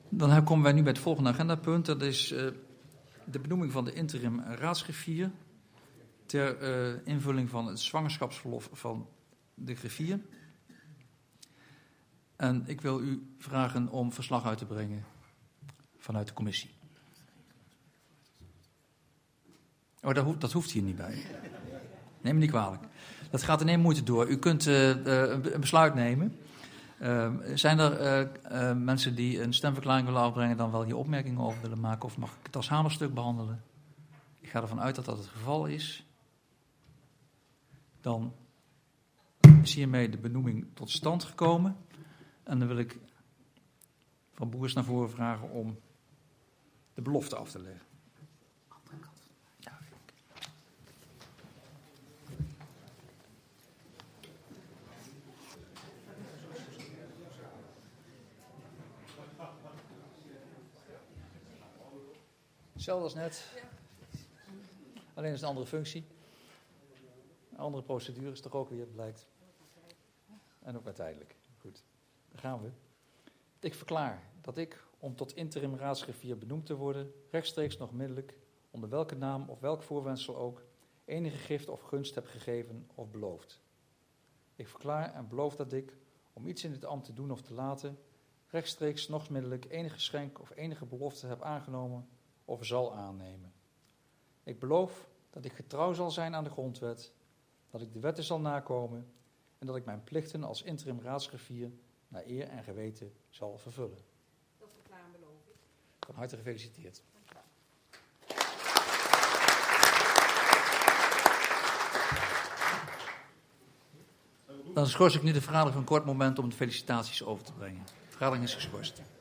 Dan komen wij nu bij het volgende agendapunt. Dat is de benoeming van de interim raadsgriffier ter invulling van het zwangerschapsverlof van de griffier. En ik wil u vragen om verslag uit te brengen vanuit de commissie. Oh, dat hoeft hier niet bij. Neem me niet kwalijk. Dat gaat in één moeite door. U kunt een besluit nemen. Zijn er mensen die een stemverklaring willen afbrengen, dan wel hier opmerkingen over willen maken? Of mag ik het als hamerstuk behandelen? Ik ga ervan uit dat dat het geval is. Dan is hiermee de benoeming tot stand gekomen. En dan wil ik Van Boers naar voren vragen om de belofte af te leggen. Ja. Hetzelfde als net. Alleen is het een andere functie. Een andere procedure is toch ook weer, blijkt. En ook maar tijdelijk. Goed, daar gaan we. Ik verklaar dat ik, om tot interim raadsgriffier benoemd te worden, rechtstreeks nog onmiddellijk, onder welke naam of welk voorwendsel ook, enige gift of gunst heb gegeven of beloofd. Ik verklaar en beloof dat ik, om iets in dit ambt te doen of te laten, rechtstreeks nog onmiddellijk enige geschenk of enige belofte heb aangenomen of zal aannemen. Ik beloof dat ik getrouw zal zijn aan de grondwet, dat ik de wetten zal nakomen en dat ik mijn plichten als interim raadsgriffier naar eer en geweten zal vervullen. Dat verklaar en beloof ik. Van harte gefeliciteerd. Dan schors ik nu de vergadering voor een kort moment om de felicitaties over te brengen. De vergadering is geschorst.